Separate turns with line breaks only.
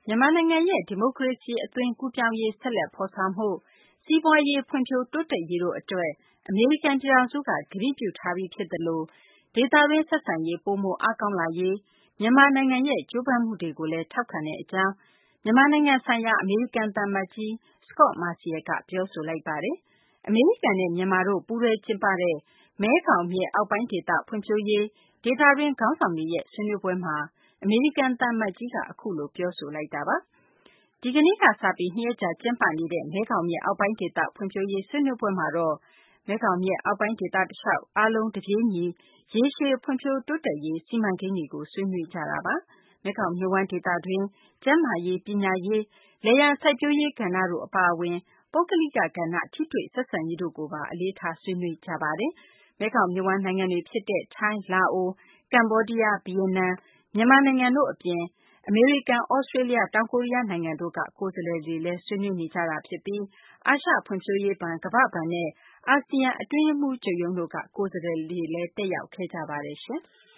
မြန်မာနိုင်ငံရဲ့ ဒီမိုကရေစီအသွင်ကူးပြောင်းရေးဆက်လက်ဖော်ဆောင်မှု၊ စီးပွားရေးဖွံ့ဖြိုးတိုးတက်ရေးတို့အတွက်အမေရိကန်ပြည်ထောင်စုကကတိပြုထားပြီးဖြစ်သလိုဒေသတွင်းဆက်ဆံရေးပိုမိုအားကောင်းလာရေးမြန်မာနိုင်ငံရဲ့ကြိုးပမ်းမှုတွေကိုလည်းထောက်ခံတဲ့အကြောင်းမြန်မာနိုင်ငံဆိုင်ရာအမေရိကန်သံအမတ်ကြီး Scot Marciel ကပြောဆိုလိုက်ပါတယ်။ အမေရိကန်နဲ့မြန်မာတို့ပူးတွဲကျင်းပတဲ့မဲခေါင်မြစ်အောက်ပိုင်းဒေသဖွံ့ဖြိုးရေးဒေသတွင်းခေါင်းဆောင်တွေရဲ့ဆွေးနွေးပွဲမှာအမေရိကန်သံအမတ်ကြီးကအခုလိုပြောဆိုလိုက်တာပါ။ ဒီကနေ့ကစပြီး 2 ရက်ကြာကျင်းပနေတဲ့မဲခေါင်မြစ်အောက်ပိုင်းဒေသဖွံ့ဖြိုးရေးဆွေးနွေးပွဲမှာတော့မဲခေါင်မြစ်အောက်ပိုင်းဒေသတလျှောက်အားလုံးတပြေးညီရေရှည်ဖွံ့ဖြိုးတိုးတက်ရေးစီမံကိန်းတွေကိုဆွေးနွေးကြတာပါ။မဲခေါင်မြစ်ဝှမ်းဒေသတွင်းကျန်းမာရေးပညာရေးလယ်ယာစိုက်ပျိုးရေးကဏ္ဍတို့အပါအဝင်ပုဂ္ဂလိကကဏ္ဍထိတွေ့ဆက်ဆံရေးတို့ကိုပါအလေးထားဆွေးနွေးကြပါတယ်။မဲခေါင်မြစ်ဝှမ်းနိုင်ငံတွေဖြစ်တဲ့ထိုင်းလာအိုကမ္ဘောဒီးယားဗီယက်နမ်မြန်မာနိုင်ငံတို့အပြင်အမေရိကန်ဩစတြေးလျတောင်ကိုရီးယားနိုင်ငံတို့ကကိုယ်စားလှယ်တွေလည်းဆွေးနွေးနေကြတာဖြစ်ပြီးအာရှဖွံ့ဖြိုးရေးဘဏ်ကမ္ဘာ့ဘဏ်နဲ့အာဆီယံအတွင်းရေးမှူးချုပ်ရုံးတို့ကကိုယ်စားလှယ်တွေလည်းတက်ရောက်ခဲ့ကြပါတယ်ရှင်။